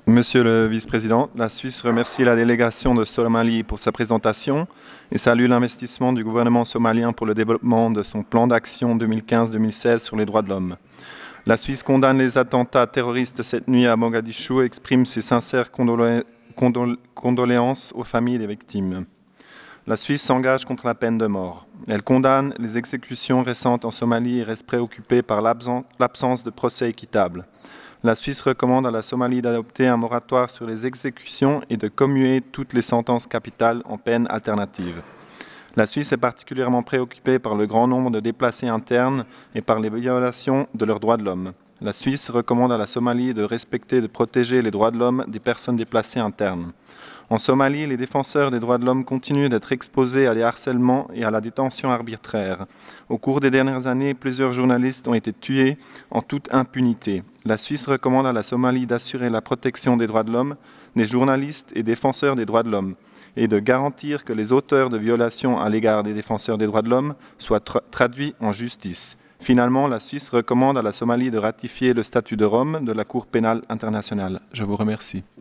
Monsieur le vice-président, la Suisse remercie la délégation de Somalie pour sa présentation et salue l'investissement du gouvernement somalien pour le développement de son plan d'action 2015-2016 sur les droits de l'homme. La Suisse condamne les attentats terroristes cette nuit à Mogadiscio et exprime ses sincères condoléances aux familles des victimes. La Suisse s'engage contre la peine de mort. Elle condamne les exécutions récentes en Somalie et reste préoccupée par l'absence de procès équitable. La Suisse recommande à la Somalie d'adopter un moratoire sur les exécutions et de commuer toutes les sentences capitales en peines alternatives. La Suisse est particulièrement préoccupée par le grand nombre de déplacés internes et par les violations de leurs droits de l'homme. La Suisse recommande à la Somalie de respecter et de protéger les droits de l'homme des personnes déplacées internes. En Somalie, les défenseurs des droits de l'homme continuent d'être exposés à des harcèlements et à la détention arbitraire. Au cours des dernières années, plusieurs journalistes ont été tués en toute impunité. La Suisse recommande à la Somalie d'assurer la protection des droits de l'homme, des journalistes et défenseurs des droits de l'homme, et de garantir que les auteurs de violations à l'égard des défenseurs des droits de l'homme soient traduits en justice. Finalement, la Suisse recommande à la Somalie de ratifier le statut de Rome de la Cour pénale internationale. Je vous remercie.